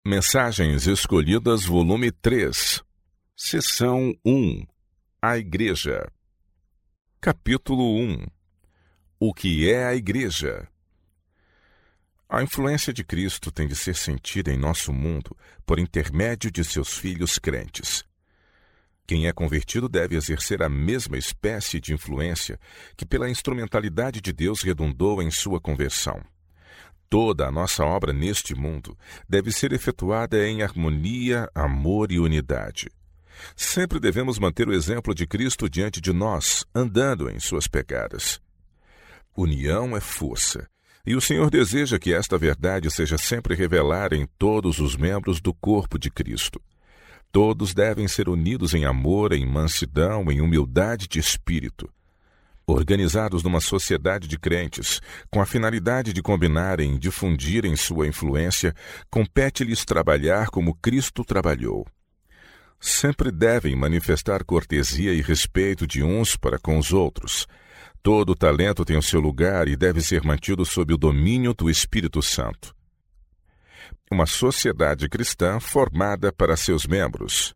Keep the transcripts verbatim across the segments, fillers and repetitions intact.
Mensagens Escolhidas, volume três, Seção um, A Igreja. Capítulo um. O que é a Igreja? A influência de Cristo tem de ser sentida em nosso mundo por intermédio de seus filhos crentes. Quem é convertido deve exercer a mesma espécie de influência que pela instrumentalidade de Deus redundou em sua conversão. Toda a nossa obra neste mundo deve ser efetuada em harmonia, amor e unidade. Sempre devemos manter o exemplo de Cristo diante de nós, andando em suas pegadas. União é força, e o Senhor deseja que esta verdade seja sempre revelada em todos os membros do corpo de Cristo. Todos devem ser unidos em amor, em mansidão, em humildade de espírito. Organizados numa sociedade de crentes, com a finalidade de combinarem e difundirem sua influência, compete-lhes trabalhar como Cristo trabalhou. Sempre devem manifestar cortesia e respeito de uns para com os outros. Todo talento tem o seu lugar e deve ser mantido sob o domínio do Espírito Santo. Uma sociedade cristã formada para seus membros.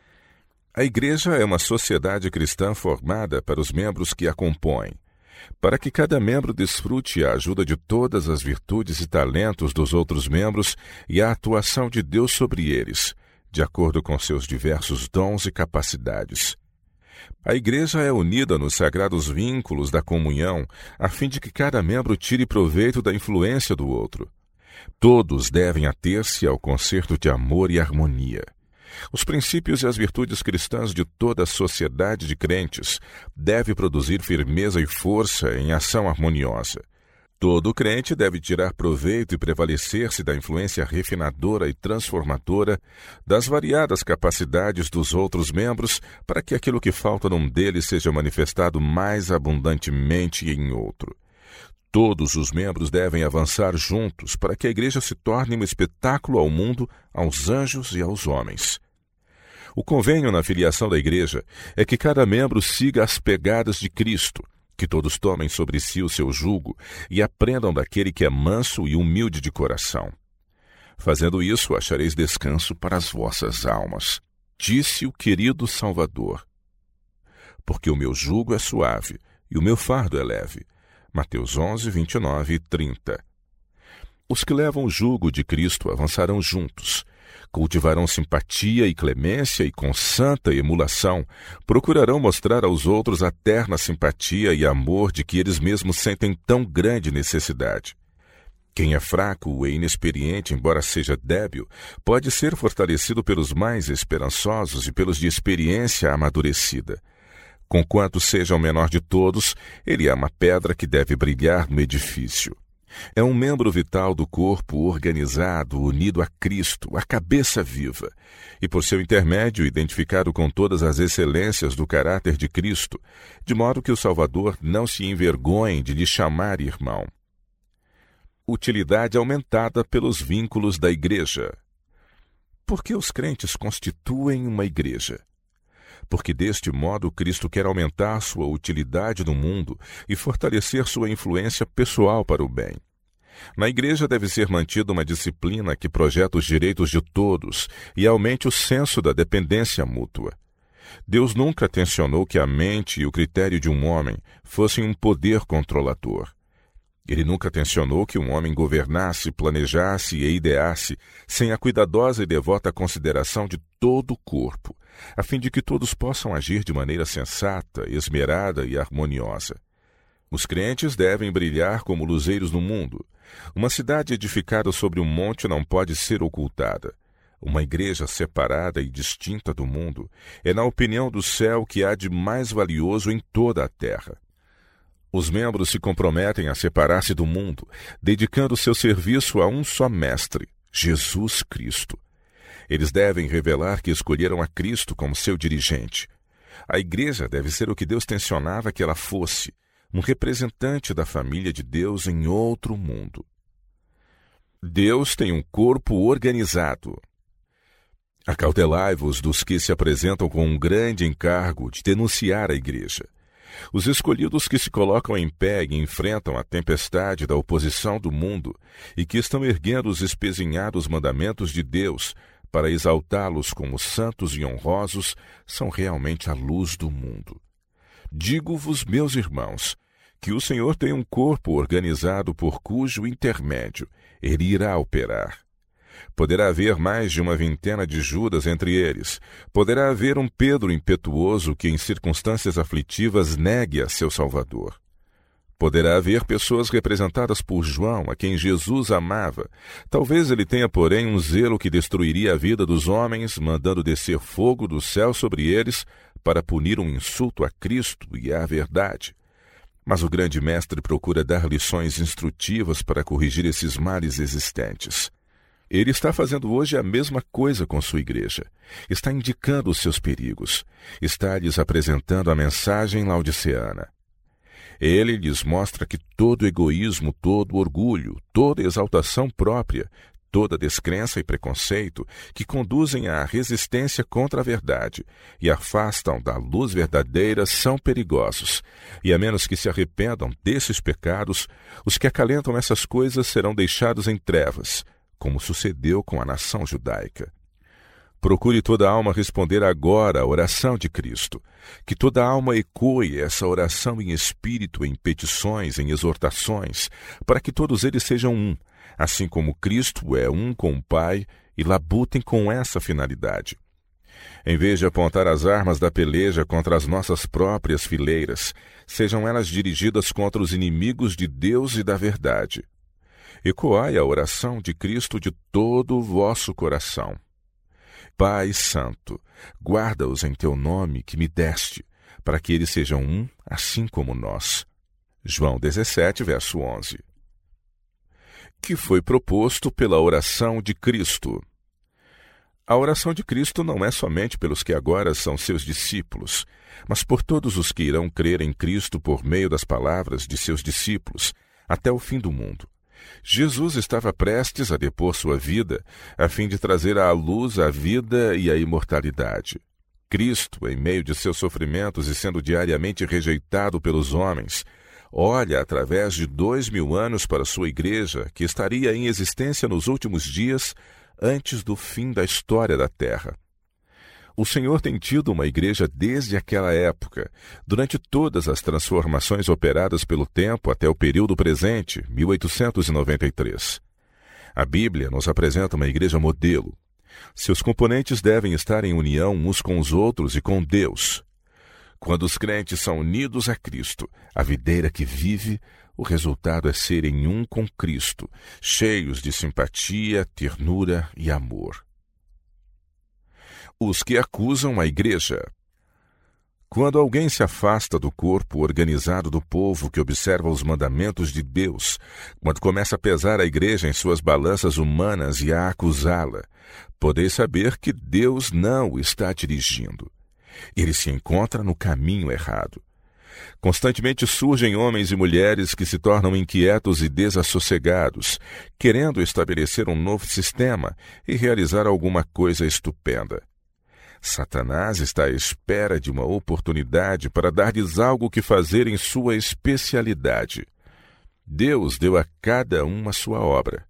A Igreja é uma sociedade cristã formada para os membros que a compõem, para que cada membro desfrute a ajuda de todas as virtudes e talentos dos outros membros e a atuação de Deus sobre eles, de acordo com seus diversos dons e capacidades. A Igreja é unida nos sagrados vínculos da comunhão, a fim de que cada membro tire proveito da influência do outro. Todos devem ater-se ao concerto de amor e harmonia. Os princípios e as virtudes cristãs de toda a sociedade de crentes devem produzir firmeza e força em ação harmoniosa. Todo crente deve tirar proveito e prevalecer-se da influência refinadora e transformadora das variadas capacidades dos outros membros para que aquilo que falta num deles seja manifestado mais abundantemente em outro. Todos os membros devem avançar juntos para que a Igreja se torne um espetáculo ao mundo, aos anjos e aos homens. O convênio na filiação da Igreja é que cada membro siga as pegadas de Cristo, que todos tomem sobre si o seu jugo e aprendam daquele que é manso e humilde de coração. Fazendo isso, achareis descanso para as vossas almas, disse o querido Salvador. Porque o meu jugo é suave e o meu fardo é leve. Mateus onze, vinte e nove e trinta. Os que levam o jugo de Cristo avançarão juntos, cultivarão simpatia e clemência e com santa emulação procurarão mostrar aos outros a terna simpatia e amor de que eles mesmos sentem tão grande necessidade. Quem é fraco e inexperiente, embora seja débil, pode ser fortalecido pelos mais esperançosos e pelos de experiência amadurecida. Conquanto seja o menor de todos, ele é uma pedra que deve brilhar no edifício. É um membro vital do corpo organizado, unido a Cristo, a cabeça viva, e por seu intermédio identificado com todas as excelências do caráter de Cristo, de modo que o Salvador não se envergonhe de lhe chamar irmão. Utilidade aumentada pelos vínculos da Igreja. Por que os crentes constituem uma igreja? Porque deste modo Cristo quer aumentar sua utilidade no mundo e fortalecer sua influência pessoal para o bem. Na Igreja deve ser mantida uma disciplina que projeta os direitos de todos e aumente o senso da dependência mútua. Deus nunca tensionou que a mente e o critério de um homem fossem um poder controlador. Ele nunca tensionou que um homem governasse, planejasse e ideasse sem a cuidadosa e devota consideração de todo o corpo, a fim de que todos possam agir de maneira sensata, esmerada e harmoniosa. Os crentes devem brilhar como luzeiros no mundo. Uma cidade edificada sobre um monte não pode ser ocultada. Uma igreja separada e distinta do mundo é, na opinião do céu, que há de mais valioso em toda a terra. Os membros se comprometem a separar-se do mundo, dedicando seu serviço a um só mestre, Jesus Cristo. Eles devem revelar que escolheram a Cristo como seu dirigente. A Igreja deve ser o que Deus tensionava que ela fosse, um representante da família de Deus em outro mundo. Deus tem um corpo organizado. Acautelai-vos dos que se apresentam com um grande encargo de denunciar a Igreja. Os escolhidos que se colocam em pé e enfrentam a tempestade da oposição do mundo e que estão erguendo os espezinhados mandamentos de Deus para exaltá-los como santos e honrosos, são realmente a luz do mundo. Digo-vos, meus irmãos, que o Senhor tem um corpo organizado por cujo intermédio ele irá operar. Poderá haver mais de uma vintena de Judas entre eles. Poderá haver um Pedro impetuoso que, em circunstâncias aflitivas, negue a seu Salvador. Poderá haver pessoas representadas por João, a quem Jesus amava. Talvez ele tenha, porém, um zelo que destruiria a vida dos homens, mandando descer fogo do céu sobre eles para punir um insulto a Cristo e à verdade. Mas o grande mestre procura dar lições instrutivas para corrigir esses males existentes. Ele está fazendo hoje a mesma coisa com sua igreja. Está indicando os seus perigos. Está lhes apresentando a mensagem laodiceana. Ele lhes mostra que todo egoísmo, todo orgulho, toda exaltação própria, toda descrença e preconceito que conduzem à resistência contra a verdade e afastam da luz verdadeira são perigosos, e a menos que se arrependam desses pecados, os que acalentam essas coisas serão deixados em trevas, como sucedeu com a nação judaica. Procure toda alma responder agora à oração de Cristo, que toda alma ecoe essa oração em espírito, em petições, em exortações, para que todos eles sejam um, assim como Cristo é um com o Pai, e labutem com essa finalidade. Em vez de apontar as armas da peleja contra as nossas próprias fileiras, sejam elas dirigidas contra os inimigos de Deus e da verdade. Ecoai a oração de Cristo de todo o vosso coração. Pai Santo, guarda-os em teu nome que me deste, para que eles sejam um, assim como nós. João dezessete, verso onze. Que foi proposto pela oração de Cristo. A oração de Cristo não é somente pelos que agora são seus discípulos, mas por todos os que irão crer em Cristo por meio das palavras de seus discípulos, até o fim do mundo. Jesus estava prestes a depor sua vida, a fim de trazer à luz a vida e a imortalidade. Cristo, em meio de seus sofrimentos e sendo diariamente rejeitado pelos homens, olha através de dois mil anos para sua igreja, que estaria em existência nos últimos dias, antes do fim da história da Terra. O Senhor tem tido uma igreja desde aquela época, durante todas as transformações operadas pelo tempo até o período presente, mil oitocentos e noventa e três. A Bíblia nos apresenta uma igreja modelo. Seus componentes devem estar em união uns com os outros e com Deus. Quando os crentes são unidos a Cristo, a videira que vive, o resultado é serem um com Cristo, cheios de simpatia, ternura e amor. Os que acusam a igreja. Quando alguém se afasta do corpo organizado do povo que observa os mandamentos de Deus, quando começa a pesar a igreja em suas balanças humanas e a acusá-la, podeis saber que Deus não o está dirigindo. Ele se encontra no caminho errado. Constantemente surgem homens e mulheres que se tornam inquietos e desassossegados, querendo estabelecer um novo sistema e realizar alguma coisa estupenda. Satanás está à espera de uma oportunidade para dar-lhes algo que fazer em sua especialidade. Deus deu a cada um a sua obra.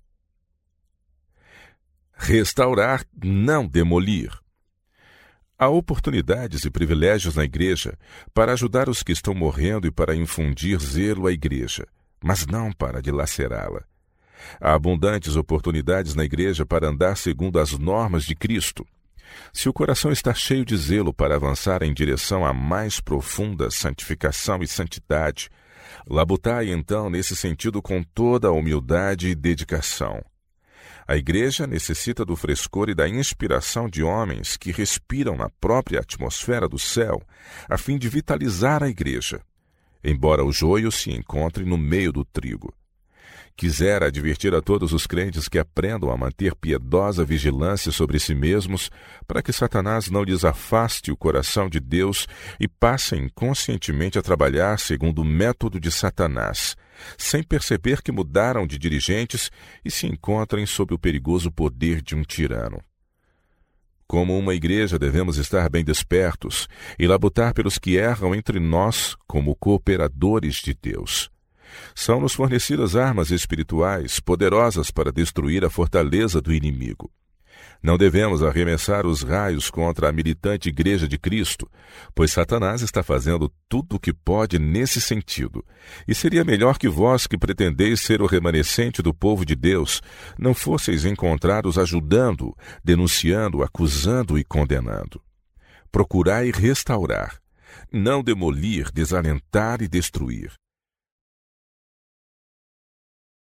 Restaurar, não demolir. Há oportunidades e privilégios na igreja para ajudar os que estão morrendo e para infundir zelo à igreja, mas não para dilacerá-la. Há abundantes oportunidades na igreja para andar segundo as normas de Cristo. Se o coração está cheio de zelo para avançar em direção à mais profunda santificação e santidade, labutai então nesse sentido com toda a humildade e dedicação. A igreja necessita do frescor e da inspiração de homens que respiram na própria atmosfera do céu, a fim de vitalizar a igreja, embora o joio se encontre no meio do trigo. Quisera advertir a todos os crentes que aprendam a manter piedosa vigilância sobre si mesmos, para que Satanás não lhes afaste o coração de Deus e passem conscientemente a trabalhar segundo o método de Satanás, sem perceber que mudaram de dirigentes e se encontrem sob o perigoso poder de um tirano. como uma igreja, devemos estar bem despertos e labutar pelos que erram entre nós como cooperadores de Deus. São-nos fornecidas armas espirituais poderosas para destruir a fortaleza do inimigo. Não devemos arremessar os raios contra a militante Igreja de Cristo, pois Satanás está fazendo tudo o que pode nesse sentido. E seria melhor que vós, que pretendeis ser o remanescente do povo de Deus, não fosseis encontrados ajudando, denunciando, acusando e condenando. Procurai restaurar, não demolir, desalentar e destruir.